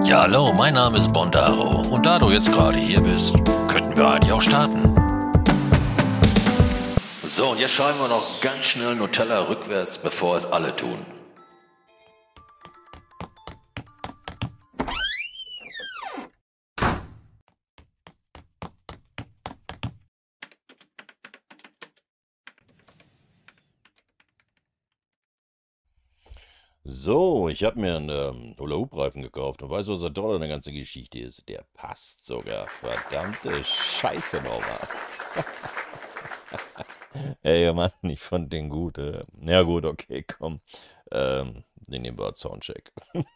Ja, hallo, mein Name ist Bondaro und da du jetzt gerade hier bist, könnten wir eigentlich auch starten. So, und jetzt schreiben wir noch ganz schnell Nutella rückwärts, bevor es alle tun. So, ich habe mir einen Hula-Hoop-Reifen gekauft und weißt du, was das Tolle an der ganzen Geschichte ist? Der passt sogar. Verdammte Scheiße nochmal. Ey, Mann, ich fand den gut. Ja gut, okay, komm. Den nehmen wir als Soundcheck.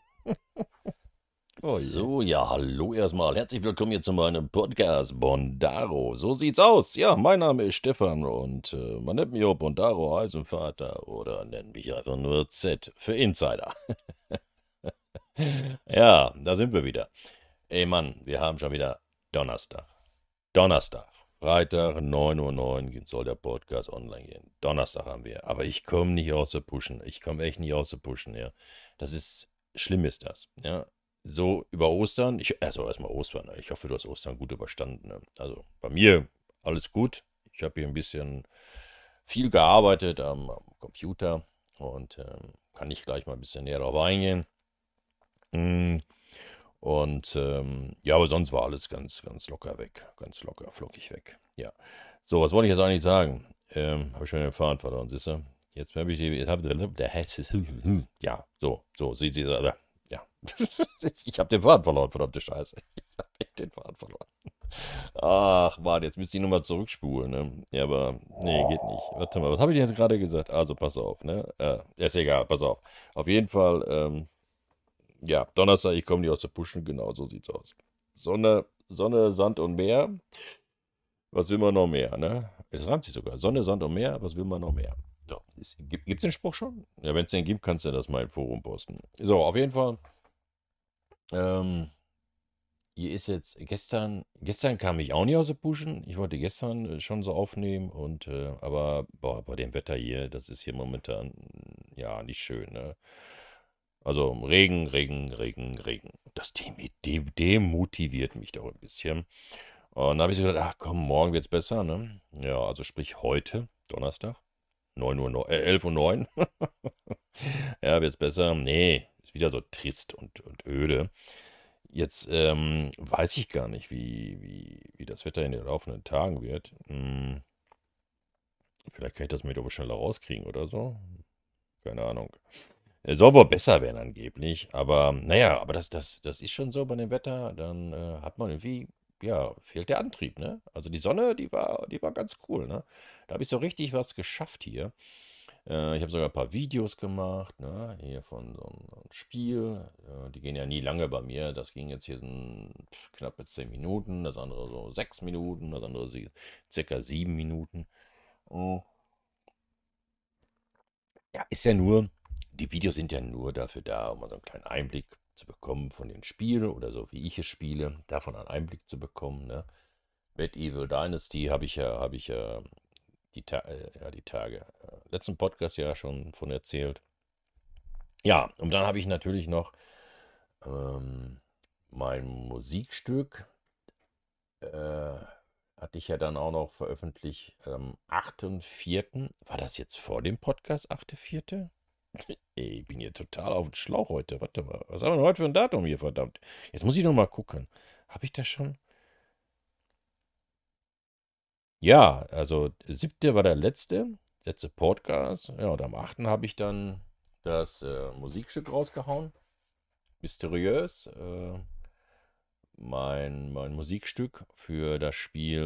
Oh je. So, ja, hallo erstmal. Herzlich willkommen hier zu meinem Podcast Bondaro. So sieht's aus. Ja, mein Name ist Stefan und man nennt mich auch Bondaro Eisenvater oder nennt mich einfach nur Z für Insider. Ja, da sind wir wieder. Ey Mann, wir haben schon wieder Donnerstag. Donnerstag. Freitag, 9:09 Uhr soll der Podcast online gehen. Donnerstag haben wir. Aber ich komme nicht aus der Puschen. Ich komme echt nicht aus der Puschen, ja. Das ist, schlimm ist das, ja. So über Ostern, also erstmal Ostern, ne? Ich hoffe, du hast Ostern gut überstanden, ne? Also bei mir alles gut. Ich habe hier ein bisschen viel gearbeitet am Computer und kann ich gleich mal ein bisschen näher drauf eingehen. Mm, Und ja, aber sonst war alles ganz, ganz locker weg. Ganz locker, flockig weg. Ja. So, was wollte ich jetzt eigentlich sagen? Habe ich schon den Faden verloren, siehst du? Jetzt habe ich ja, so, sieht sie, ja. Ich habe den Faden verloren, verdammte Scheiße. Ich habe echt den Faden verloren. Ach, Mann, jetzt müsste ich nochmal zurückspulen, ne? Ja, aber, nee, geht nicht. Warte mal, was habe ich denn jetzt gerade gesagt? Also, pass auf, ne? Ist egal, pass auf. Auf jeden Fall, ja, Donnerstag, ich komme nicht aus der Puschen, genau so sieht's aus. Sonne, Sand und Meer. Was will man noch mehr, ne? Es reimt sich sogar. Sonne, Sand und Meer, was will man noch mehr? So. Gibt's den Spruch schon? Ja, wenn es den gibt, kannst du das mal im Forum posten. So, auf jeden Fall. Ähm, hier ist jetzt gestern kam ich auch nicht aus der Puschen. Ich wollte gestern schon so aufnehmen aber boah, bei dem Wetter hier, das ist hier momentan ja nicht schön, ne? Also Regen, Regen, Regen, Regen. Das demotiviert mich doch ein bisschen. Und dann habe ich so gedacht, ach komm, morgen wird's besser, ne? Ja, also sprich heute, Donnerstag, 11 Uhr 9. Ja, wird's besser? Nee, ist wieder so trist und öde. Jetzt weiß ich gar nicht, wie das Wetter in den laufenden Tagen wird. Vielleicht kann ich das mit aber schneller rauskriegen oder so. Keine Ahnung. Es soll wohl besser werden angeblich, aber naja, aber das ist schon so bei dem Wetter, dann hat man irgendwie, ja, fehlt der Antrieb, ne? Also die Sonne, die war ganz cool, ne? Da habe ich so richtig was geschafft hier. Ich habe sogar ein paar Videos gemacht, ne? Hier von so einem Spiel. Die gehen ja nie lange bei mir. Das ging jetzt hier so knappe 10 Minuten, das andere so 6 Minuten, das andere circa 7 Minuten. Oh. Ja, die Videos sind ja nur dafür da, um mal so einen kleinen Einblick zu bekommen von den Spielen oder so, wie ich es spiele, davon einen Einblick zu bekommen. Ne? Medieval Dynasty habe ich ja die Tage, letzten Podcast ja schon von erzählt. Ja, und dann habe ich natürlich noch ähm, mein Musikstück, äh, hatte ich ja dann auch noch veröffentlicht am 8.4. War das jetzt vor dem Podcast, 8.4.? Ey, ich bin hier total auf dem Schlauch heute. Warte mal. Was haben wir denn heute für ein Datum hier, verdammt? Jetzt muss ich noch mal gucken. Habe ich das schon? Ja, also 7. war der letzte Podcast. Ja, und am 8. habe ich dann das Musikstück rausgehauen. Mysteriös. Mein Musikstück für das Spiel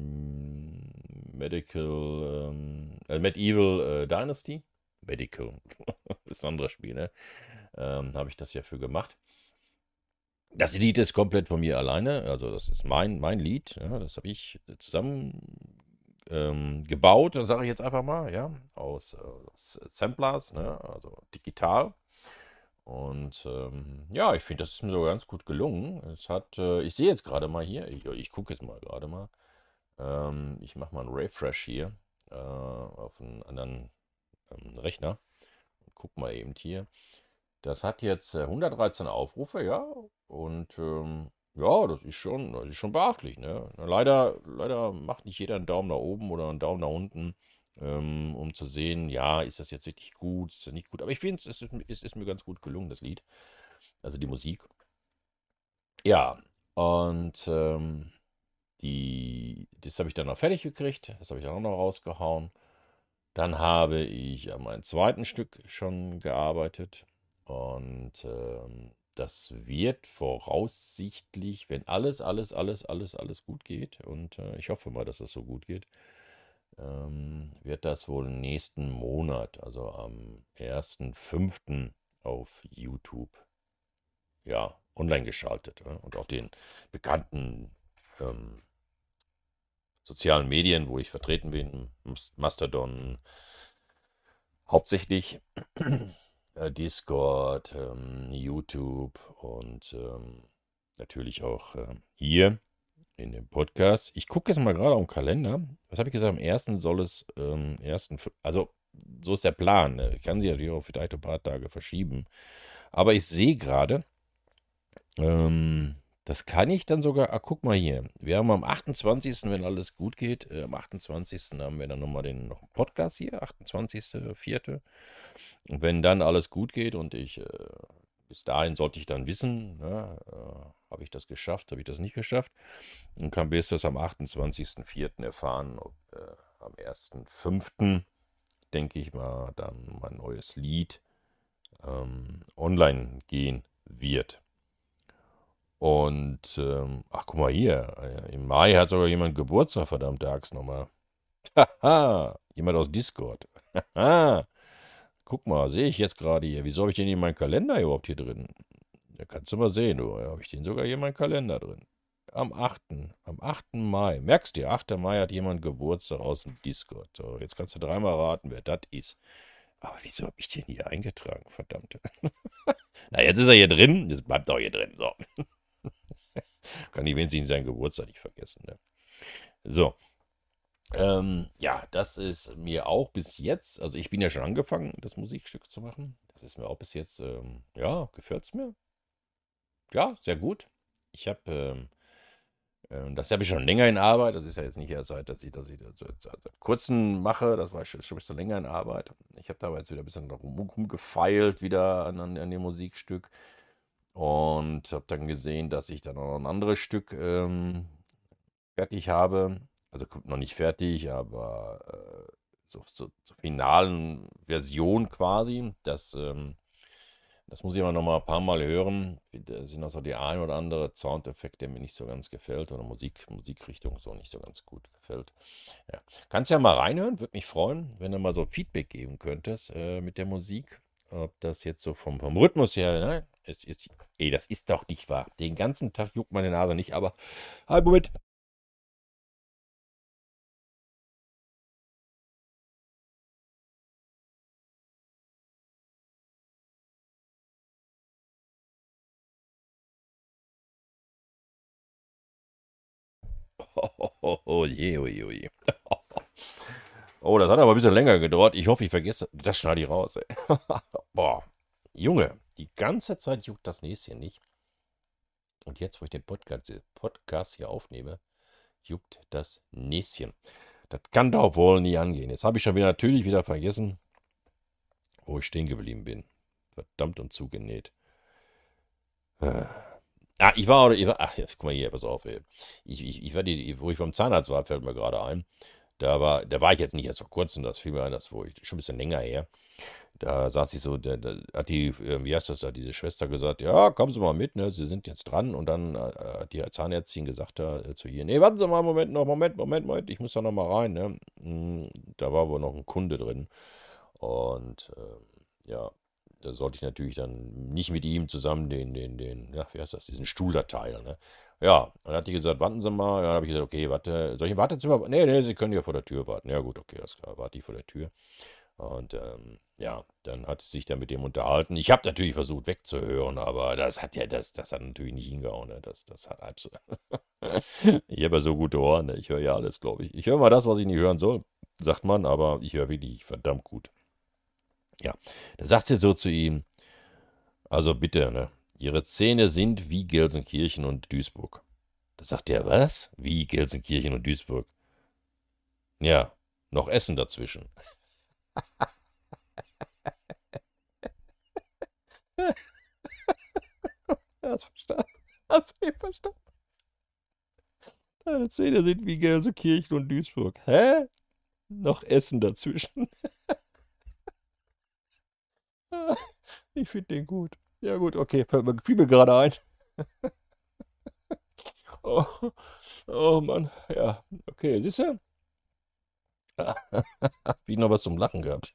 Medieval Dynasty. Medical. Ist ein anderes Spiel, ne? Habe ich das ja für gemacht. Das Lied ist komplett von mir alleine, also das ist mein Lied, ja, das habe ich zusammen gebaut, dann sage ich jetzt einfach mal, ja, aus Samplers, ne, also digital. Und ja, ich finde, das ist mir sogar ganz gut gelungen. Ich sehe jetzt gerade mal hier, ich gucke jetzt mal gerade mal, ich mache mal einen Refresh hier auf einen anderen Rechner. Guck mal eben hier. Das hat jetzt 113 Aufrufe, ja. Und ja, das ist schon beachtlich, ne? Leider macht nicht jeder einen Daumen nach oben oder einen Daumen nach unten, um zu sehen, ja, ist das jetzt richtig gut, ist das nicht gut. Aber ich finde, es ist mir ganz gut gelungen, das Lied. Also die Musik. Ja, und das habe ich dann noch fertig gekriegt. Das habe ich dann auch noch rausgehauen. Dann habe ich an meinem zweiten Stück schon gearbeitet. Und das wird voraussichtlich, wenn alles gut geht, und ich hoffe mal, dass das so gut geht, wird das wohl nächsten Monat, also am 1.5. auf YouTube, ja, online geschaltet, und auf den bekannten ähm, sozialen Medien, wo ich vertreten bin, Mastodon hauptsächlich, Discord, YouTube und natürlich auch hier in dem Podcast. Ich gucke jetzt mal gerade auf den Kalender. Was habe ich gesagt? Am 1. soll es, also so ist der Plan. Ne? Ich kann sie natürlich auch vielleicht ein paar Tage verschieben. Aber ich sehe gerade, das kann ich dann sogar. Ah, guck mal hier. Wir haben am 28., wenn alles gut geht, am 28. haben wir dann noch einen Podcast hier, 28.04. Und wenn dann alles gut geht und bis dahin sollte ich dann wissen, ne, habe ich das geschafft, habe ich das nicht geschafft, und kann bis das am 28.04. erfahren, ob am 1.05., denke ich mal, dann mein neues Lied online gehen wird. Und, ach, guck mal hier, im Mai hat sogar jemand Geburtstag, verdammte Axt nochmal. Haha, jemand aus Discord. Haha, guck mal, sehe ich jetzt gerade hier. Wieso habe ich den in meinem Kalender überhaupt hier drin? Da kannst du mal sehen, du. Habe ich den sogar hier in meinem Kalender drin. Am 8. Mai. Merkst du, 8. Mai hat jemand Geburtstag aus dem Discord. So, jetzt kannst du dreimal raten, wer das ist. Aber wieso habe ich den hier eingetragen? Verdammt. Na, jetzt ist er hier drin. Jetzt bleibt er auch hier drin. So. Kann ich wenigstens seinen Geburtstag nicht vergessen. Ne? So. Ja, das ist mir auch bis jetzt, also ich bin ja schon angefangen, das Musikstück zu machen. Das ist mir auch bis jetzt, ja, gefällt es mir. Ja, sehr gut. Ich habe, das habe ich schon länger in Arbeit. Das ist ja jetzt nicht erst dass ich das seit kurzem mache. Das war schon ein bisschen länger in Arbeit. Ich habe da aber jetzt wieder ein bisschen rumgefeilt wieder an dem Musikstück und habe dann gesehen, dass ich dann auch noch ein anderes Stück fertig habe. Also noch nicht fertig, aber zur finalen Version quasi. Das muss ich aber noch mal ein paar Mal hören. Da sind also die ein oder andere Soundeffekt, der mir nicht so ganz gefällt, oder Musikrichtung so nicht so ganz gut gefällt. Ja. Kannst ja mal reinhören, würde mich freuen, wenn du mal so Feedback geben könntest mit der Musik. Ob das jetzt so vom Rhythmus her, ne? Das ist doch nicht wahr. Den ganzen Tag juckt meine Nase nicht, aber. Halt, Moment. Oh je, oh je, oh je. Oh, das hat aber ein bisschen länger gedauert. Ich hoffe, ich vergesse. Das schneide ich raus, ey. Boah, Junge, die ganze Zeit juckt das Näschen nicht. Und jetzt, wo ich den Podcast hier aufnehme, juckt das Näschen. Das kann doch wohl nie angehen. Jetzt habe ich schon wieder natürlich wieder vergessen, wo ich stehen geblieben bin. Verdammt und zugenäht. Äh. Ach, jetzt guck mal hier, pass auf, ey. Wo ich beim Zahnarzt war, fällt mir gerade ein. Da war ich jetzt nicht erst vor kurzem, das fiel mir ein, das war schon ein bisschen länger her. Da saß ich so, da hat wie heißt das da, diese Schwester gesagt, ja, kommen Sie mal mit, ne, Sie sind jetzt dran. Und dann hat die Zahnärztin gesagt da zu ihr, nee, warten Sie mal, Moment, ich muss da noch mal rein, ne. Da war wohl noch ein Kunde drin. Und ja, da sollte ich natürlich dann nicht mit ihm zusammen ja, wie heißt das, diesen Stuhl da teilen, ne. Ja, und dann hat die gesagt, warten Sie mal. Ja, dann habe ich gesagt, okay, warte, soll ich im Wartezimmer? Nee, Sie können ja vor der Tür warten. Ja, gut, okay, alles klar, warte ich vor der Tür. Und ja, dann hat sie sich dann mit dem unterhalten. Ich habe natürlich versucht wegzuhören, aber das hat natürlich nicht hingehauen. Ne? Das hat absolut. Ich habe ja so gute Ohren, ne? Ich höre ja alles, glaube ich. Ich höre mal das, was ich nicht hören soll, sagt man, aber ich höre wirklich verdammt gut. Ja, da sagt sie so zu ihm, Also bitte, ne? Ihre Zähne sind wie Gelsenkirchen und Duisburg. Da sagt er, was? Wie Gelsenkirchen und Duisburg? Ja, noch Essen dazwischen. Hast verstanden? Hast du verstanden? Deine Zähne sind wie Gelsenkirchen und Duisburg. Hä? Noch Essen dazwischen. Ich finde den gut. Ja gut, okay, fiel mir gerade ein. Oh, oh Mann, ja, okay, siehst du? Hab ich noch was zum Lachen gehabt.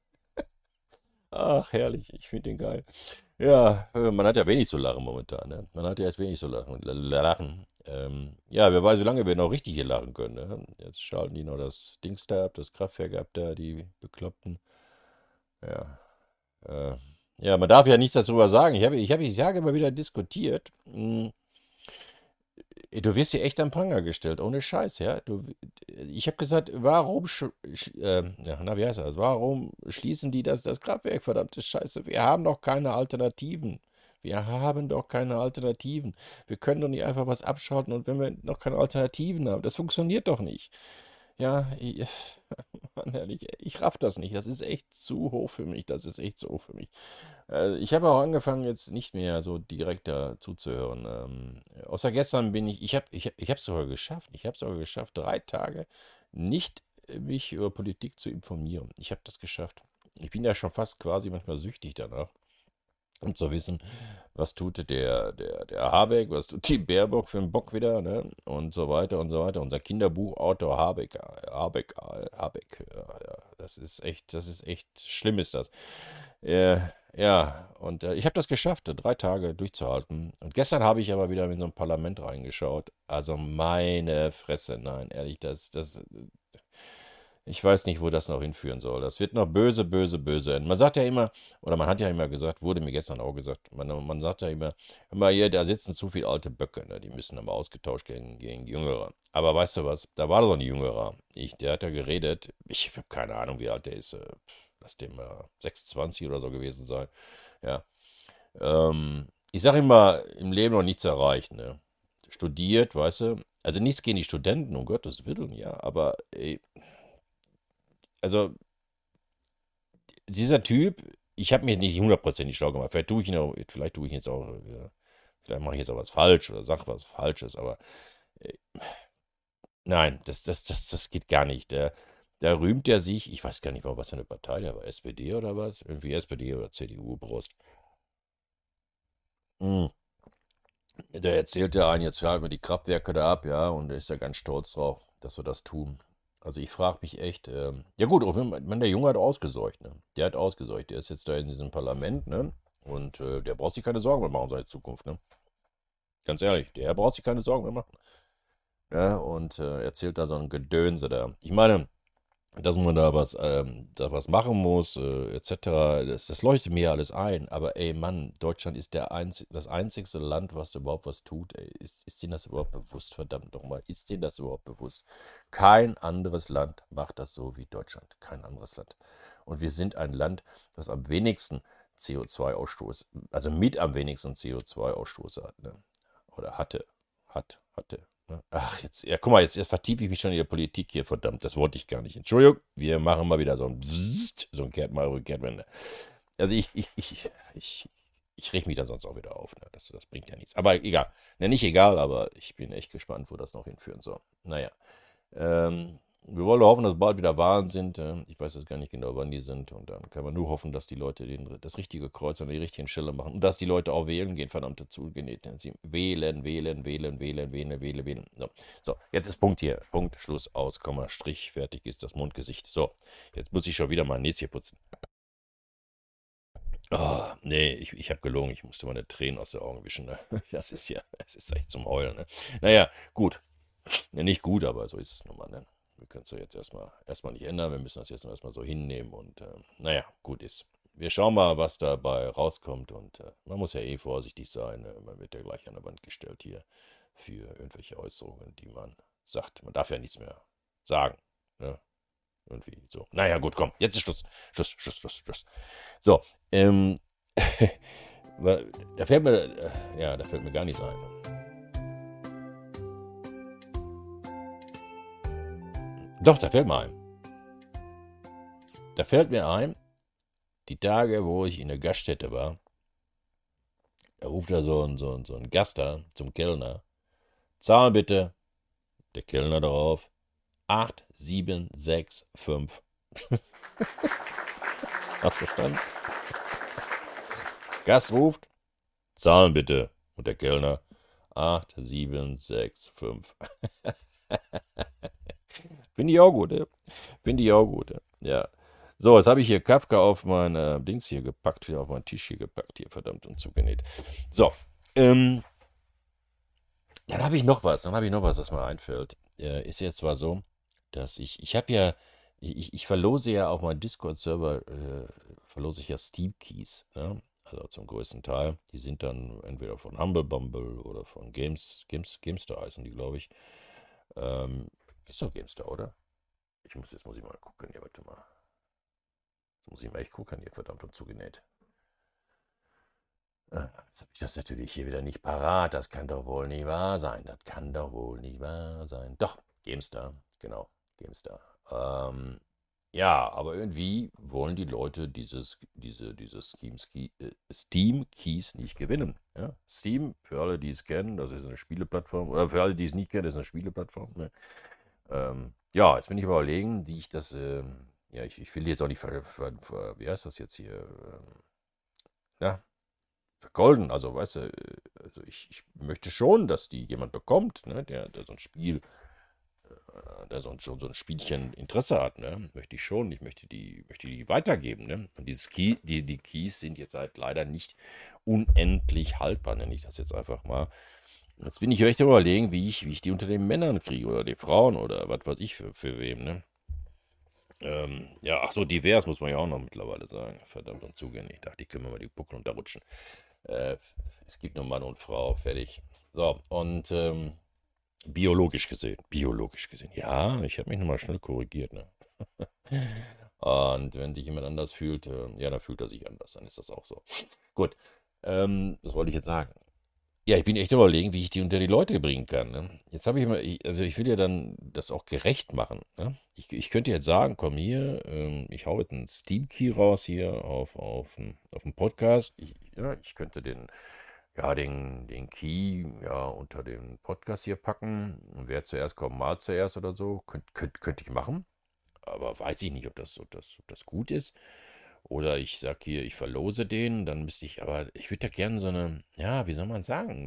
Ach, herrlich, ich finde den geil. Ja, man hat ja wenig zu lachen momentan, ne? Man hat ja jetzt wenig zu lachen. Ja, wer weiß, wie lange wir noch richtig hier lachen können, ne? Jetzt schalten die noch das Dings da ab, das Kraftwerk ab da, die Bekloppten. Ja, äh, ja, man darf ja nichts darüber sagen. Ich hab die Tage immer wieder diskutiert. Du wirst hier echt am Pranger gestellt, ohne Scheiß, ja. Ich habe gesagt, warum, ja, na, wie heißt das? Warum schließen die das Kraftwerk, verdammte Scheiße? Wir haben doch keine Alternativen. Wir haben doch keine Alternativen. Wir können doch nicht einfach was abschalten und wenn wir noch keine Alternativen haben, das funktioniert doch nicht. Ja, Mann, ehrlich, ich raff das nicht. Das ist echt zu hoch für mich. Das ist echt zu hoch für mich. Ich habe auch angefangen, jetzt nicht mehr so direkt da zuzuhören. Außer gestern bin ich habe es sogar geschafft. Ich habe es sogar geschafft, 3 Tage nicht mich über Politik zu informieren. Ich habe das geschafft. Ich bin ja schon fast quasi manchmal süchtig danach. Und zu wissen, was tut der Habeck, was tut die Baerbock für einen Bock wieder, ne? Und so weiter und so weiter. Unser Kinderbuchautor Habeck, ja, das ist echt schlimm ist das. Äh, ja, und ich habe das geschafft, 3 Tage durchzuhalten. Und gestern habe ich aber wieder in so ein Parlament reingeschaut. Also meine Fresse, nein, ehrlich, ich weiß nicht, wo das noch hinführen soll. Das wird noch böse, böse, böse enden. Man sagt ja immer, oder man hat ja immer gesagt, wurde mir gestern auch gesagt, man sagt ja immer hier, da sitzen zu viele alte Böcke, ne? Die müssen aber ausgetauscht gegen Jüngere. Aber weißt du was, da war doch ein Jüngerer. Der hat ja geredet, ich habe keine Ahnung, wie alt der ist. Lass dem mal 26 oder so gewesen sein. Ja. Ich sage immer, im Leben noch nichts erreicht, ne? Studiert, weißt du, also nichts gegen die Studenten, um Gottes Willen, ja, aber also dieser Typ, ich habe mich nicht hundertprozentig schlau gemacht. Vielleicht tue ich jetzt auch, vielleicht mache ich jetzt auch was falsch oder sage was Falsches, aber äh, nein, das geht gar nicht. Da rühmt er sich, ich weiß gar nicht mal, was für eine Partei der war, SPD oder was? Irgendwie SPD oder CDU, Brust. Hm. Der erzählt ja einen, jetzt schalten wir die Kraftwerke da ab, ja, und er ist ja ganz stolz drauf, dass wir das tun. Also ich frage mich echt, ja gut, auch wenn der Junge hat ausgesorgt, ne? Der hat ausgesorgt, der ist jetzt da in diesem Parlament, ne? Und der braucht sich keine Sorgen mehr machen um seine Zukunft, ne? Ganz ehrlich, der braucht sich keine Sorgen mehr machen. Ja, und erzählt da so ein Gedönse da. Ich meine, dass man da was machen muss, etc., das leuchtet mir alles ein. Aber ey, Mann, Deutschland ist das einzigste Land, was überhaupt was tut. Ey. Ist denen das überhaupt bewusst? Verdammt nochmal, ist denen das überhaupt bewusst? Kein anderes Land macht das so wie Deutschland. Kein anderes Land. Und wir sind ein Land, das am wenigsten CO2-Ausstoß, also mit am wenigsten CO2-Ausstoß hat, ne? Oder hatte. Ne? Ach, jetzt, ja, guck mal, jetzt vertiefe ich mich schon in die Politik hier, verdammt, das wollte ich gar nicht. Entschuldigung, wir machen mal wieder so ein Bzzzt, so ein Kehrtwende. Also ich reg mich dann sonst auch wieder auf, ne? Das bringt ja nichts. Aber egal. Ne, nicht egal, aber ich bin echt gespannt, wo das noch hinführen soll. Naja. Wir wollen hoffen, dass bald wieder Wahlen sind. Ich weiß jetzt gar nicht genau, wann die sind. Und dann kann man nur hoffen, dass die Leute das richtige Kreuz an die richtigen Stelle machen. Und dass die Leute auch wählen gehen, verdammte zugenäht. Sie wählen, wählen, wählen, wählen, wählen, wählen, wählen. So, jetzt ist Punkt hier. Punkt, Schluss, aus, Komma, Strich, fertig ist das Mundgesicht. So, jetzt muss ich schon wieder mein Näschen putzen. Oh, nee, ich habe gelogen. Ich musste meine Tränen aus den Augen wischen. Ne? Das ist echt zum Heulen. Ne? Naja, gut. Ja, nicht gut, aber so ist es nun mal. Ne? Wir können es ja jetzt erstmal nicht ändern. Wir müssen das jetzt erstmal so hinnehmen und naja, gut ist. Wir schauen mal, was dabei rauskommt und man muss ja eh vorsichtig sein. Ne? Man wird ja gleich an der Wand gestellt hier für irgendwelche Äußerungen, die man sagt. Man darf ja nichts mehr sagen. Ne? Irgendwie so. Naja, gut, komm, jetzt ist Schluss. Schluss. So, Da fällt mir, ja, da fällt mir gar nichts ein. Doch, da fällt mir ein. Da fällt mir ein, die Tage, wo ich in der Gaststätte war, da ruft da so ein Gast da zum Kellner. Zahlen bitte. Der Kellner darauf. 8765. Hast du verstanden? Gast ruft. Zahlen bitte. Und der Kellner. 8765. Finde ich auch gut, ja. Finde ich auch gut, ja. Ja. So, jetzt habe ich hier Kafka auf mein Dings hier gepackt, hier auf meinen Tisch hier gepackt, hier verdammt und zugenäht. So, dann habe ich noch was mir einfällt. Ist jetzt zwar so, dass ich habe ja, ich verlose ja auf meinem Discord-Server, verlose ich ja Steam-Keys, ne? Also zum größten Teil. Die sind dann entweder von Humble Bumble oder von GameStar heißen die, glaube ich. Ist doch GameStar, oder? Jetzt muss ich mal gucken, hier, warte mal. Jetzt muss ich mal echt gucken, hier, verdammt und zugenäht. Jetzt habe ich das natürlich hier wieder nicht parat. Das kann doch wohl nicht wahr sein. Das kann doch wohl nicht wahr sein. Doch, GameStar, genau, GameStar. Ja, aber irgendwie wollen die Leute diese Steam Keys nicht gewinnen. Ja? Steam, für alle, die es kennen, das ist eine Spieleplattform. Oder für alle, die es nicht kennen, das ist eine Spieleplattform. Ne? Ja, jetzt bin ich überlegen, wie ich das. Ja, ich will jetzt auch nicht wie heißt das jetzt hier? Ja, vergolden. Also, weißt du, also ich möchte schon, dass die jemand bekommt, ne, der so ein Spiel, der so ein Spielchen Interesse hat, ne? Möchte ich schon. Ich möchte die weitergeben, ne? Und die Keys sind jetzt halt leider nicht unendlich haltbar, nenne ich das jetzt einfach mal. Jetzt bin ich echt am überlegen, wie ich die unter den Männern kriege oder die Frauen oder was weiß ich für wem, ne? Ja, ach so, divers muss man ja auch noch mittlerweile sagen. Verdammt und zugänglich. Ich dachte, ich kann mir mal die Buckel runterrutschen. Äh, Es gibt nur Mann und Frau, fertig. So, und biologisch gesehen, ja, ich habe mich nochmal schnell korrigiert, ne? Und wenn sich jemand anders fühlt, ja, dann fühlt er sich anders, dann ist das auch so. Gut, was wollte ich jetzt sagen? Ja, ich bin echt überlegen, wie ich die unter die Leute bringen kann. Ne? Jetzt habe ich mal, also ich will ja dann das auch gerecht machen. Ne? Ich könnte jetzt sagen, komm hier, ich hau jetzt einen Steam Key raus hier auf den Podcast. Ja, ich könnte den Key ja unter den Podcast hier packen. Und wer zuerst kommt, mal zuerst oder so. Könnte ich machen. Aber weiß ich nicht, ob das gut ist. Oder ich sag hier, ich verlose den, dann müsste ich würde da gerne so eine, ja, wie soll man sagen,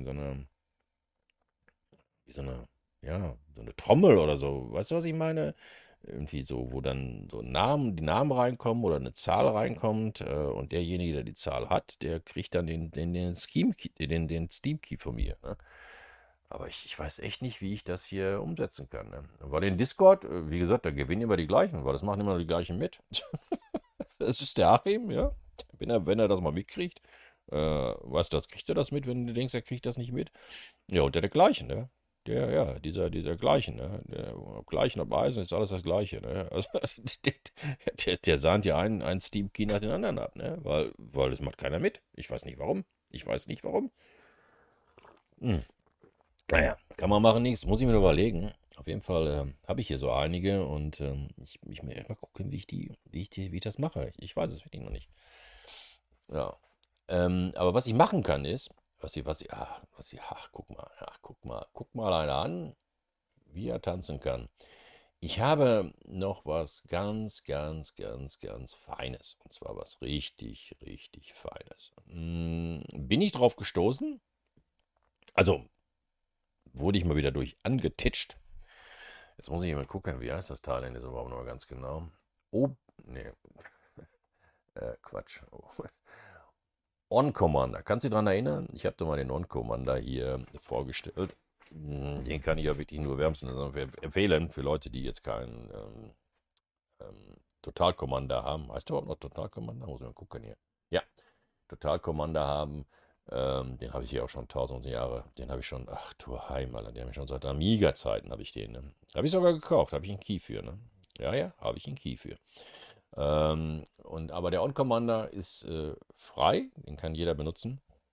wie so eine, ja, so eine Trommel oder so. Weißt du, was ich meine? Irgendwie so, wo dann so die Namen reinkommen oder eine Zahl reinkommt, und derjenige, der die Zahl hat, der kriegt dann den Steam Key von mir. Ne? Aber ich weiß echt nicht, wie ich das hier umsetzen kann. Ne? Weil in Discord, wie gesagt, da gewinnen immer die gleichen, weil das machen immer die gleichen mit. Das ist der Achim, ja. Wenn er das mal mitkriegt, weißt du, das kriegt er das mit, wenn du denkst, er kriegt das nicht mit. Ja, und der gleichen, ne? Dieser gleichen, ne? Der gleichen ab Eisen ist alles das Gleiche, ne? Also, der sahnt ja einen Steam Key nach den anderen ab, ne? Weil das macht keiner mit. Ich weiß nicht warum. Ich weiß nicht warum. Hm. Naja, kann man machen, nichts. Muss ich mir nur überlegen. Auf jeden Fall habe ich hier so einige und ich muss erst mal gucken, wie ich das mache. Ich weiß es wirklich noch nicht. Ja. Aber was ich machen kann ist, guck mal einer an, wie er tanzen kann. Ich habe noch was ganz, ganz, ganz, ganz Feines. Und zwar was richtig, richtig Feines. Bin ich drauf gestoßen? Also, wurde ich mal wieder durch angetitscht. Jetzt muss ich mal gucken, wie heißt das Teil denn jetzt überhaupt noch ganz genau? Oh, nee, Quatsch. Oh. On Commander. Kannst du dich daran erinnern? Ich habe dir mal den On Commander hier vorgestellt. Den kann ich ja wirklich nur wärmstens empfehlen für Leute, die jetzt keinen Total Commander haben. Heißt du überhaupt noch Total Commander? Muss ich mal gucken hier. Ja, Total Commander haben. Den habe ich hier auch schon 1000 Jahre. Den habe ich schon, ach du Heim, Alter, den habe ich schon seit Amiga-Zeiten, habe ich den. Ne? Habe ich sogar gekauft, habe ich einen Key für. Ne? Ja, habe ich einen Key für. Aber der On-Commander ist frei, den kann jeder benutzen.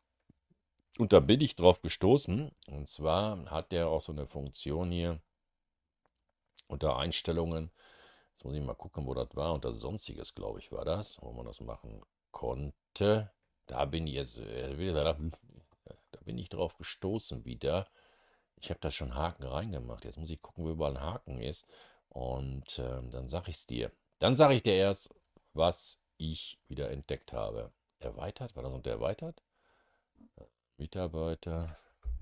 Und da bin ich drauf gestoßen. Und zwar hat der auch so eine Funktion hier unter Einstellungen. Jetzt muss ich mal gucken, wo das war. Unter Sonstiges, glaube ich, war das, wo man das machen konnte. Da bin ich jetzt, da bin ich drauf gestoßen wieder. Ich habe da schon Haken reingemacht. Jetzt muss ich gucken, wo überall ein Haken ist. Und dann sage ich es dir. Dann sage ich dir erst, was ich wieder entdeckt habe. Erweitert? War das unter erweitert? Mitarbeiter.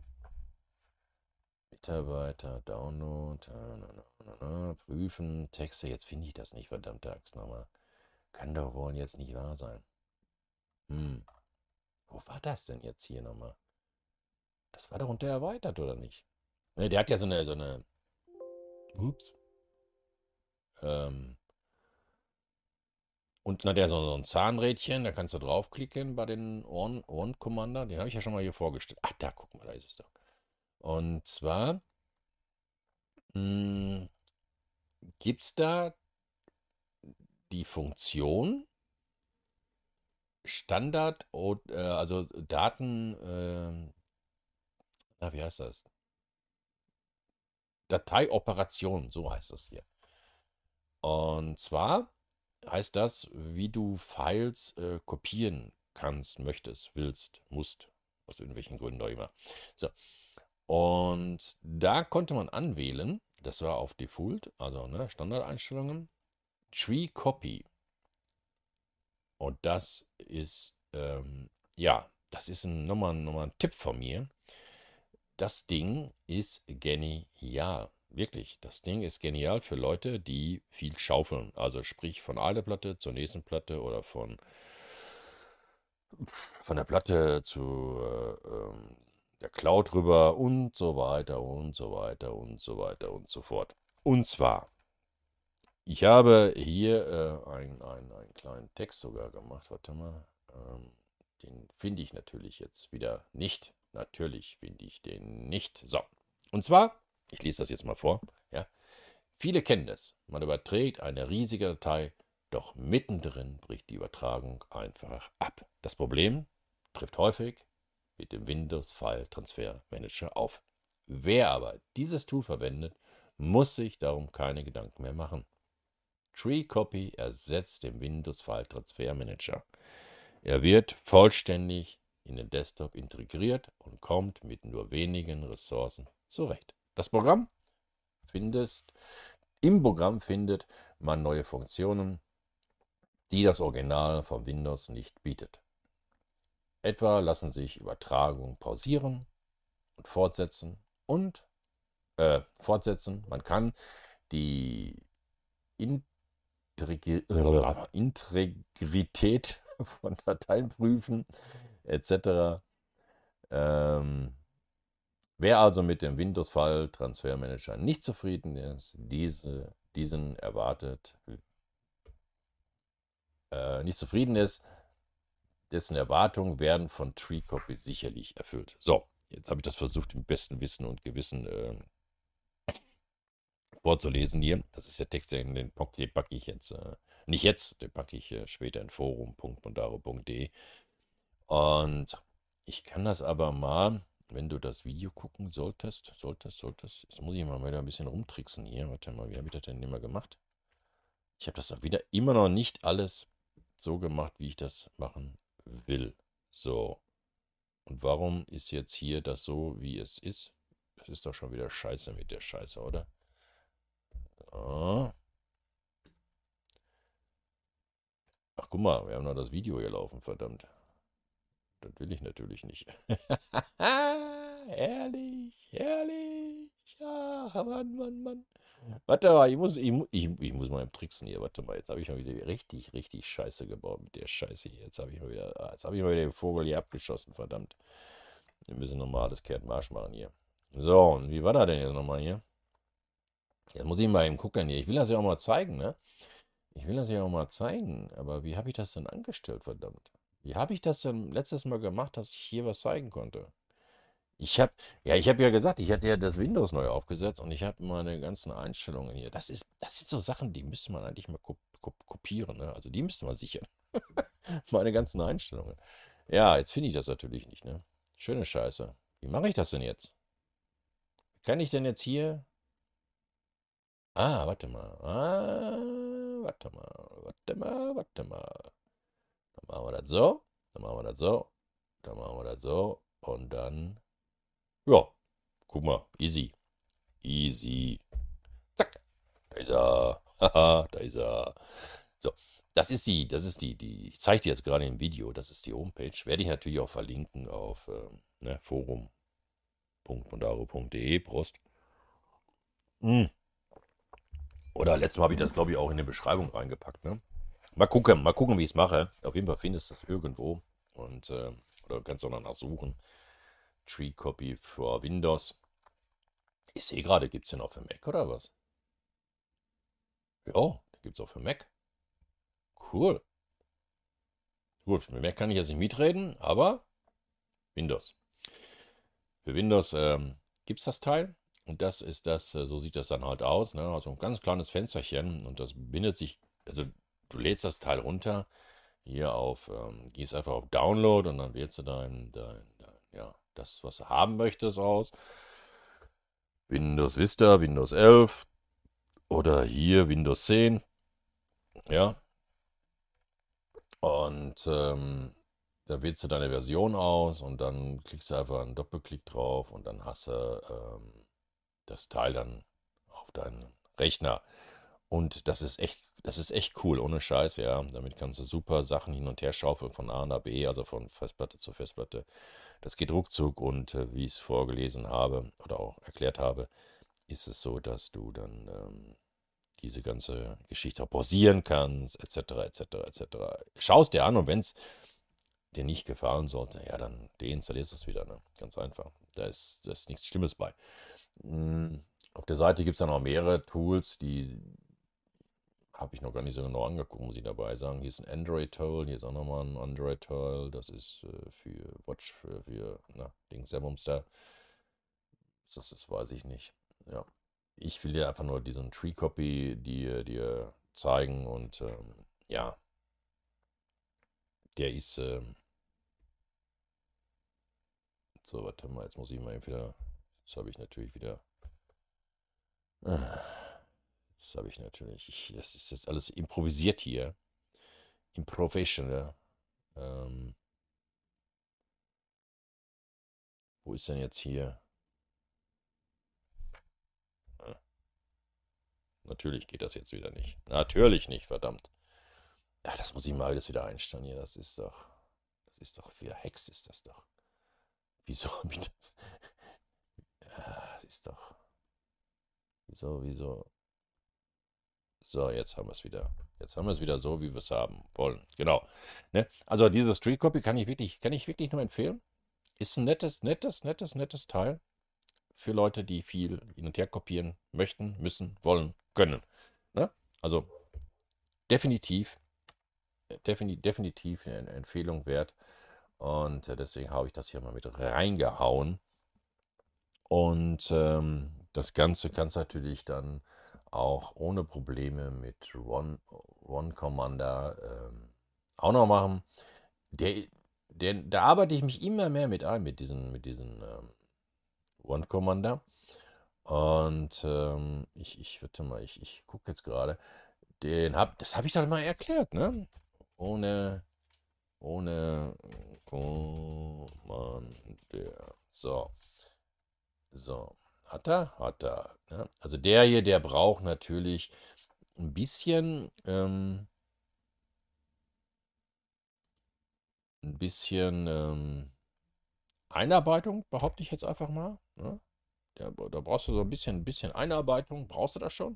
Mitarbeiter, Download, prüfen, Texte. Jetzt finde ich das nicht, verdammte Axt nochmal. Kann doch wohl jetzt nicht wahr sein. Wo war das denn jetzt hier nochmal? Das war doch unter erweitert, oder nicht? Ne, der hat ja ups, ähm, unten hat er so ein Zahnrädchen, da kannst du draufklicken bei den Ohren-Commander. Den habe ich ja schon mal hier vorgestellt. Ach, da, guck mal, da ist es doch. Und zwar gibt es da die Funktion, Standard, also Daten, wie heißt das? Dateioperation, so heißt das hier. Und zwar heißt das, wie du Files kopieren kannst, möchtest, willst, musst, aus irgendwelchen Gründen auch immer. So. Und da konnte man anwählen, das war auf Default, also ne, Standardeinstellungen, Tree Copy. Und das ist, ja, das ist nochmal ein Tipp von mir. Das Ding ist genial. Wirklich, das Ding ist genial für Leute, die viel schaufeln. Also sprich von einer Platte zur nächsten Platte oder von der Platte zu der Cloud rüber und so weiter und so weiter und so weiter und so fort. Und zwar, ich habe hier einen kleinen Text sogar gemacht. Warte mal. Den finde ich natürlich jetzt wieder nicht. Natürlich finde ich den nicht. So. Und zwar, ich lese das jetzt mal vor. Ja. Viele kennen das. Man überträgt eine riesige Datei, doch mittendrin bricht die Übertragung einfach ab. Das Problem trifft häufig mit dem Windows File Transfer Manager auf. Wer aber dieses Tool verwendet, muss sich darum keine Gedanken mehr machen. Tree Copy ersetzt den Windows File Transfer Manager. Er wird vollständig in den Desktop integriert und kommt mit nur wenigen Ressourcen zurecht. Im Programm findet man neue Funktionen, die das Original von Windows nicht bietet. Etwa lassen sich Übertragungen pausieren und fortsetzen Man kann die Integrität von Dateien prüfen, etc. Wer also mit dem Windows File Transfer Manager nicht zufrieden ist, nicht zufrieden ist, dessen Erwartungen werden von TreeCopy sicherlich erfüllt. So, jetzt habe ich das versucht, im besten Wissen und Gewissen vorzulesen hier. Das ist der Text, den packe ich jetzt, nicht jetzt, den packe ich später in forum.mondaro.de. Und ich kann das aber mal, wenn du das Video gucken solltest, jetzt muss ich mal wieder ein bisschen rumtricksen hier. Warte mal, wie habe ich das denn immer gemacht? Ich habe das auch wieder immer noch nicht alles so gemacht, wie ich das machen will. So. Und warum ist jetzt hier das so, wie es ist? Das ist doch schon wieder scheiße mit der Scheiße, oder? So. Ach, guck mal, wir haben noch das Video hier laufen, verdammt. Das will ich natürlich nicht. Herrlich, herrlich. Ja, Mann. Warte mal, ich muss mal im Tricksen hier. Warte mal, jetzt habe ich mal wieder richtig, richtig Scheiße gebaut mit der Scheiße hier. Jetzt habe ich mal wieder den Vogel hier abgeschossen, verdammt. Wir müssen nochmal das Kehrt Marsch machen hier. So, und wie war das denn jetzt nochmal hier? Jetzt muss ich mal eben gucken hier. Ich will das ja auch mal zeigen, ne? Ich will das ja auch mal zeigen. Aber wie habe ich das denn angestellt, verdammt? Wie habe ich das denn letztes Mal gemacht, dass ich hier was zeigen konnte? Ich habe ja gesagt, ich hatte ja das Windows neu aufgesetzt und ich habe meine ganzen Einstellungen hier. Das sind so Sachen, die müsste man eigentlich mal kopieren, ne? Also die müsste man sichern. Meine ganzen Einstellungen. Ja, jetzt finde ich das natürlich nicht, ne? Schöne Scheiße. Wie mache ich das denn jetzt? Kann ich denn jetzt hier... Ah, warte mal. Warte mal. Warte mal, warte mal. Dann machen wir das so. Dann machen wir das so. Dann machen wir das so. Und dann... Ja, guck mal. Easy. Easy. Zack. Da ist er. Haha, da ist er. So, ich zeige dir jetzt gerade im Video, das ist die Homepage. Werde ich natürlich auch verlinken auf ne, forum.mondaro.de. Prost. Mm. Oder letztes Mal habe ich das, glaube ich, auch in die Beschreibung reingepackt. Ne? Mal gucken, wie ich es mache. Auf jeden Fall findest du das irgendwo. Und, oder kannst auch danach suchen. Tree Copy für Windows. Ich sehe gerade, gibt es den auch für Mac oder was? Ja, gibt es auch für Mac. Cool. Gut, mit Mac kann ich jetzt nicht mitreden, aber Windows. Für Windows gibt es das Teil. Und das ist das, so sieht das dann halt aus. Ne? Also ein ganz kleines Fensterchen. Und das bindet sich, also du lädst das Teil runter. Hier auf, gehst einfach auf Download und dann wählst du ja, das, was du haben möchtest, aus. Windows Vista, Windows 11 oder hier Windows 10. Ja. Und da wählst du deine Version aus und dann klickst du einfach einen Doppelklick drauf und dann hast du das Teil dann auf deinen Rechner. Und das ist echt cool, ohne Scheiß, ja. Damit kannst du super Sachen hin und her schaufeln von A nach B, also von Festplatte zu Festplatte. Das geht ruckzuck und wie ich es vorgelesen habe oder auch erklärt habe, ist es so, dass du dann diese ganze Geschichte auch pausieren kannst, etc., etc., etc. Schaust dir an und wenn es dir nicht gefallen sollte, ja, dann deinstallierst du es wieder, ne? Ganz einfach. Da ist nichts Schlimmes bei. Auf der Seite gibt es dann auch mehrere Tools, die habe ich noch gar nicht so genau angeguckt, muss ich dabei sagen. Hier ist ein Android-Tool, hier ist auch nochmal ein Android-Tool. Das ist für Watch, na, Dingsabums da. Was das ist, weiß ich nicht. Ja. Ich will dir einfach nur diesen Tree-Copy dir zeigen und ja, der ist, so, warte mal, jetzt muss ich mal wieder, jetzt habe ich natürlich wieder, jetzt habe ich natürlich, das ist jetzt alles improvisiert hier, Improvisational. Ähm, wo ist denn jetzt hier? Ah, natürlich geht das jetzt wieder nicht. Natürlich nicht, verdammt. Ach, das muss ich mal alles wieder einstellen hier. Das ist doch, für Hex ist das doch. Wieso habe ich das? Das ist doch, wieso? So, jetzt haben wir es wieder. Jetzt haben wir es wieder so, wie wir es haben wollen. Genau. Ne? Also dieses Street Copy kann ich wirklich nur empfehlen. Ist ein nettes Teil für Leute, die viel hin und her kopieren möchten, müssen, wollen, können. Ne? Also definitiv, definitiv eine Empfehlung wert. Und deswegen habe ich das hier mal mit reingehauen. Und das Ganze kannst du natürlich dann auch ohne Probleme mit One Commander auch noch machen. Der, da arbeite ich mich immer mehr mit ein, mit diesen One Commander. Und warte mal, ich gucke jetzt gerade. Das habe ich doch mal erklärt, ne? Ohne, ohne Commander. So. So, hat er. Ne? Also der hier, der braucht natürlich ein bisschen Einarbeitung, behaupte ich jetzt einfach mal. Ne? Da brauchst du so ein bisschen Einarbeitung, brauchst du das schon.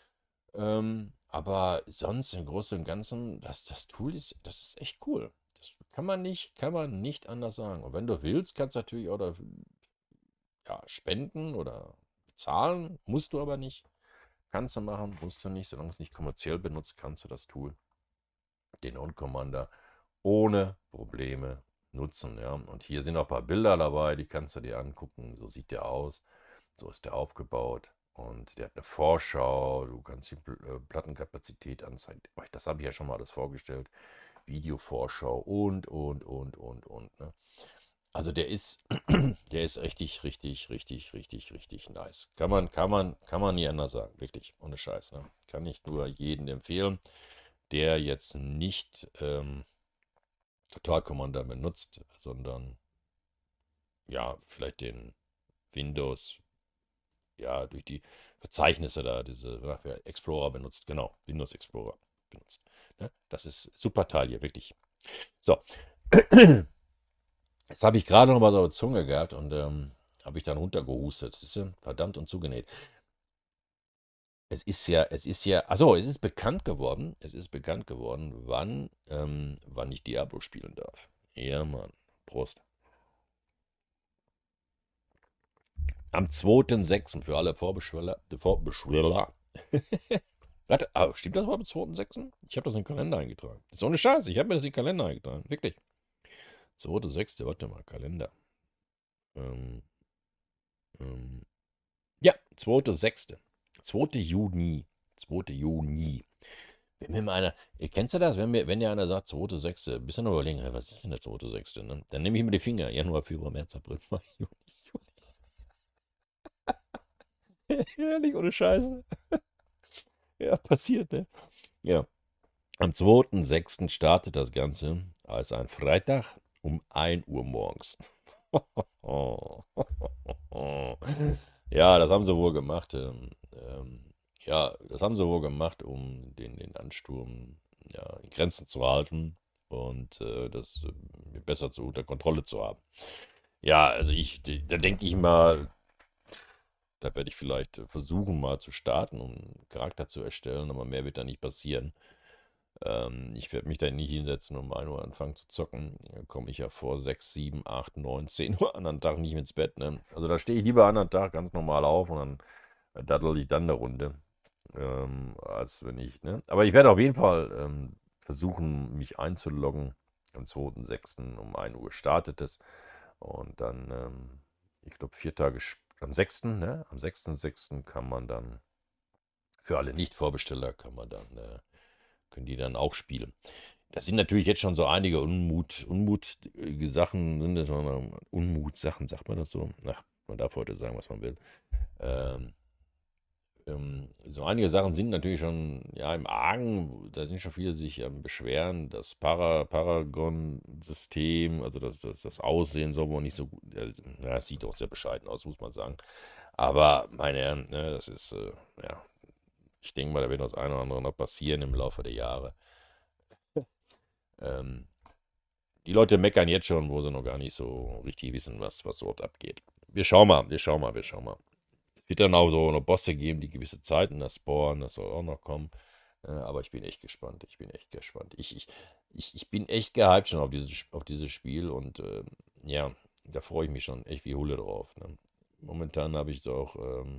Aber sonst im Großen und Ganzen, das Tool ist, das ist echt cool. Das kann man nicht anders sagen. Und wenn du willst, kannst du natürlich auch ja, spenden oder bezahlen, musst du aber nicht. Kannst du machen, musst du nicht, solange es nicht kommerziell benutzt, kannst du das Tool, den On-Commander, ohne Probleme nutzen. Ja? Und hier sind auch ein paar Bilder dabei, die kannst du dir angucken. So sieht der aus, so ist der aufgebaut. Und der hat eine Vorschau, du kannst die Plattenkapazität anzeigen. Das habe ich ja schon mal alles vorgestellt. Videovorschau und. Ne? Also der ist richtig, richtig, richtig, richtig, richtig nice. Kann man nie anders sagen. Wirklich, ohne Scheiß. Ne? Kann ich nur jedem empfehlen, der jetzt nicht Total Commander benutzt, sondern ja, vielleicht den Windows, ja, durch die Verzeichnisse da, diese Explorer benutzt. Genau, Windows Explorer benutzt. Ne? Das ist super Teil hier, wirklich. So, jetzt habe ich gerade noch was auf der Zunge gehabt und habe ich dann runtergehustet. Siehst du? Verdammt und zugenäht. Achso, es ist bekannt geworden, wann ich Diablo spielen darf. Ja, Mann. Prost. Am 2.6. für alle Vorbeschweller. Warte, stimmt das mal am 2.6.? Ich habe das in den Kalender eingetragen. Das ist so eine Scheiße, ich habe mir das in den Kalender eingetragen. Wirklich. 2.6., warte mal, Kalender. Ähm, ähm, ja, 2.6. 2. Juni. 2. Juni. Wenn mir mal einer, kennst du das? Wenn dir einer sagt, 2.6., bist du noch überlegen, hey, was ist denn der 2.6.? Ne? Dann nehme ich mir die Finger. Januar, Februar, März, April, Mai, Juni, Juli. Ehrlich, ohne Scheiße. Ja, passiert, ne? Ja. Am 2.6. startet das Ganze als ein Freitag um 1 Uhr morgens. Ja, das haben sie wohl gemacht. Ja, das haben sie wohl gemacht, um den Ansturm ja, in Grenzen zu halten und das besser unter Kontrolle zu haben. Ja, also da denke ich mal, da werde ich vielleicht versuchen, mal zu starten, um einen Charakter zu erstellen, aber mehr wird da nicht passieren. Ich werde mich da nicht hinsetzen, um 1 Uhr anfangen zu zocken. Dann komme ich ja vor 6, 7, 8, 9, 10 Uhr anderen Tag nicht mehr ins Bett. Ne? Also da stehe ich lieber anderen Tag ganz normal auf und dann daddel ich dann eine Runde. Als wenn ich, ne? Aber ich werde auf jeden Fall versuchen, mich einzuloggen. Am 2.6. um 1 Uhr startet es. Und dann, ich glaube, 4 Tage am 6., ne? Am 6.6. kann man dann, für alle Nicht-Vorbesteller, können die dann auch spielen. Das sind natürlich jetzt schon so einige Unmut-Sachen, sind das schon Unmut-Sachen, sagt man das so? Ach, man darf heute sagen, was man will. Ähm, so einige Sachen sind natürlich schon ja, im Argen, da sind schon viele sich beschweren. Das Paragon-System, also das Aussehen soll wohl nicht so gut, ja, es sieht auch sehr bescheiden aus, muss man sagen. Aber meine Herren, ne, das ist, ja, ich denke mal, da wird das eine oder andere noch passieren im Laufe der Jahre. Ähm, Die Leute meckern jetzt schon, wo sie noch gar nicht so richtig wissen, was dort abgeht. Wir schauen mal, wir schauen mal, wir schauen mal. Es wird dann auch so noch Bosse geben, die gewisse Zeiten, das Spawn, das soll auch noch kommen. Aber ich bin echt gespannt. Ich bin echt gespannt. Ich bin echt gehypt schon auf dieses Spiel und ja, da freue ich mich schon echt wie Hulle drauf. Ne? Momentan habe ich doch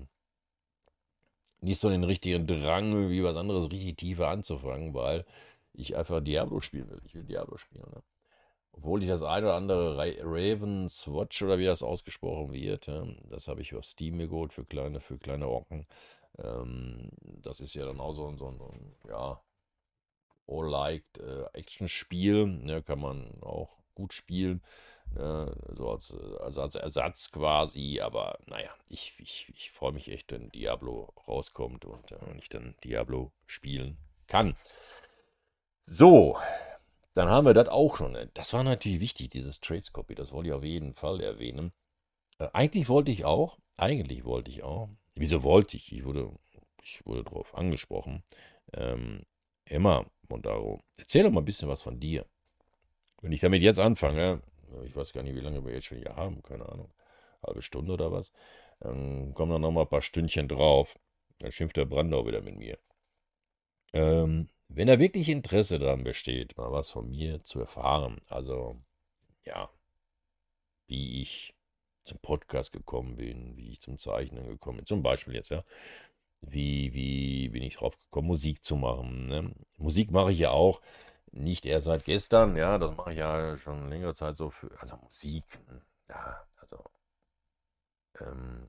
nicht so den richtigen Drang, irgendwie was anderes richtig tiefer anzufangen, weil ich einfach Diablo spielen will. Ich will Diablo spielen. Ne? Obwohl ich das eine oder andere Raven's Watch oder wie das ausgesprochen wird, das habe ich auf Steam mir geholt für kleine Orken. Das ist ja dann auch so ein ja, All-Liked Action-Spiel. Ne, kann man auch gut spielen. So als Ersatz quasi. Aber naja, ich freue mich echt, wenn Diablo rauskommt und ich dann Diablo spielen kann. So, dann haben wir das auch schon. Das war natürlich wichtig, dieses Trace Copy. Das wollte ich auf jeden Fall erwähnen. Eigentlich wollte ich auch. Wieso wollte ich? Ich wurde darauf angesprochen. Emma Mondaro, erzähl doch mal ein bisschen was von dir. Wenn ich damit jetzt anfange, ich weiß gar nicht, wie lange wir jetzt schon hier haben, keine Ahnung, halbe Stunde oder was, dann kommen dann noch mal ein paar Stündchen drauf. Dann schimpft der Brandau wieder mit mir. Wenn da wirklich Interesse daran besteht, mal was von mir zu erfahren, also ja, wie ich zum Podcast gekommen bin, wie ich zum Zeichnen gekommen bin, zum Beispiel jetzt, ja, wie bin ich drauf gekommen, Musik zu machen. Ne? Musik mache ich ja auch nicht erst seit gestern, ja, das mache ich ja schon längere Zeit so für, also Musik, ja, also ähm,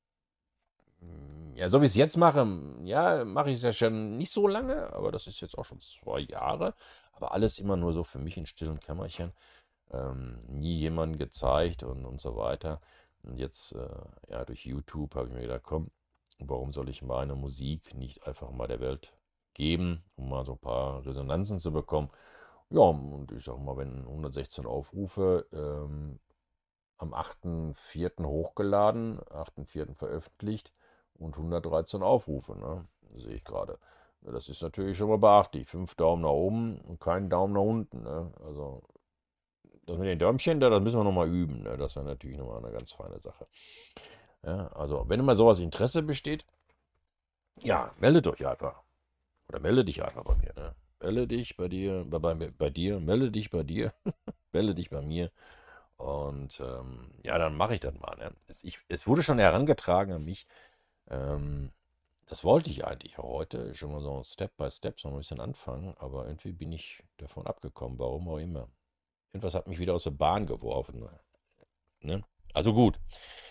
ja, so wie ich es jetzt mache, ja, mache ich es ja schon nicht so lange, aber das ist jetzt auch schon 2 Jahre. Aber alles immer nur so für mich in stillen Kämmerchen. nie jemandem gezeigt und so weiter. Und jetzt, ja, durch YouTube habe ich mir gedacht, komm, warum soll ich meine Musik nicht einfach mal der Welt geben, um mal so ein paar Resonanzen zu bekommen? Ja, und ich sag mal, wenn 116 Aufrufe am 8.4. hochgeladen, 8.4. veröffentlicht und 113 Aufrufe, ne? Sehe ich gerade. Das ist natürlich schon mal beachtlich. 5 Daumen nach oben und keinen Daumen nach unten, ne? Also das mit den Däumchen, das müssen wir nochmal üben, ne? Das wäre natürlich nochmal eine ganz feine Sache. Ja, also wenn immer sowas Interesse besteht, ja, meldet euch einfach. Oder melde dich einfach bei mir, ne? Melde dich bei dir, bei dir, melde dich bei dir, melde dich bei mir. Und ja, dann mache ich das mal. Ne? Es wurde schon herangetragen an mich. Ähm, Das wollte ich eigentlich auch heute. Schon mal so Step by Step so ein bisschen anfangen. Aber irgendwie bin ich davon abgekommen. Warum auch immer. Irgendwas hat mich wieder aus der Bahn geworfen. Ne? Also gut.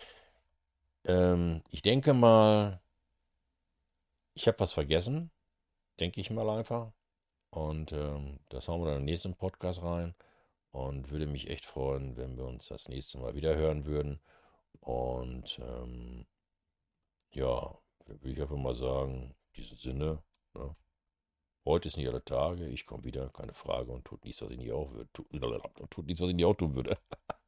Ich denke mal, ich habe was vergessen. Denke ich mal einfach. Und das hauen wir dann im nächsten Podcast rein. Und würde mich echt freuen, wenn wir uns das nächste Mal wieder hören würden. Und ja, dann würde ich einfach mal sagen, in diesem Sinne, ne? Heute ist nicht alle Tage, ich komme wieder, keine Frage, und tut nichts, was ich nicht auch würde. Tut nichts, was ich nicht auch tun würde.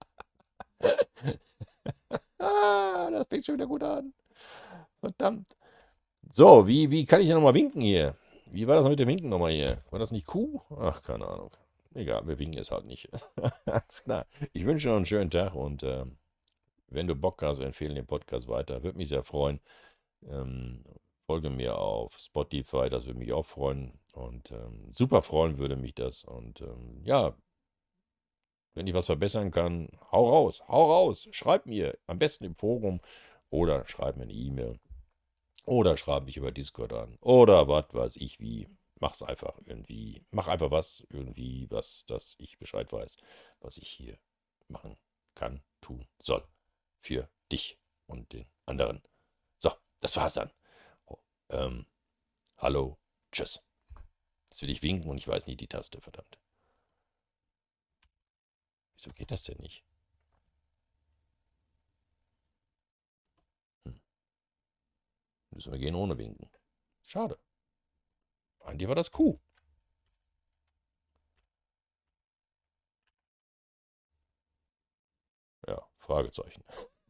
Das fängt schon wieder gut an. Verdammt. So, wie kann ich denn nochmal winken hier? Wie war das mit dem Winken nochmal hier? War das nicht Q? Ach, keine Ahnung. Egal, wir winken jetzt halt nicht. Alles klar. Ich wünsche dir noch einen schönen Tag und wenn du Bock hast, empfehle den Podcast weiter. Würde mich sehr freuen. Ähm, Folge mir auf Spotify, das würde mich auch freuen. Und super freuen würde mich das. Und ja, wenn ich was verbessern kann, hau raus, schreib mir. Am besten im Forum oder schreib mir eine E-Mail. Oder schreib mich über Discord an. Oder was weiß ich wie. Mach's einfach irgendwie. Mach einfach was, irgendwie, was, dass ich Bescheid weiß, was ich hier machen kann, tun soll. Für dich und den anderen. So, das war's dann. Oh, hallo, tschüss. Jetzt will ich winken und ich weiß nicht die Taste, verdammt. Wieso geht das denn nicht? Hm. Müssen wir gehen ohne winken. Schade. Eigentlich war das Q. Ja, Fragezeichen.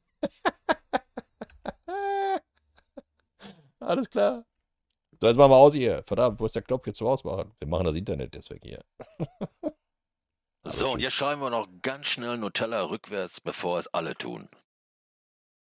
Alles klar. So, jetzt machen wir aus hier. Verdammt, wo ist der Knopf hier zum Ausmachen? Wir machen das Internet deswegen hier. So, und tschüss. jetzt schreiben wir noch ganz schnell Nutella rückwärts, bevor es alle tun.